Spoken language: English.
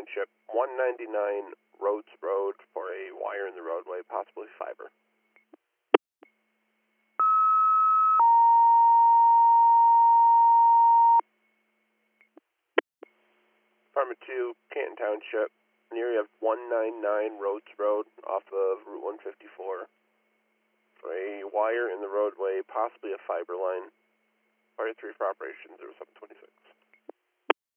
Township, 199 Rhodes Road for a wire in the roadway, possibly fiber. Department 2, Canton Township, near you have 199 Rhodes Road off of Route 154 for a wire in the roadway, possibly a fiber line. Fire 3 for Operation 0726.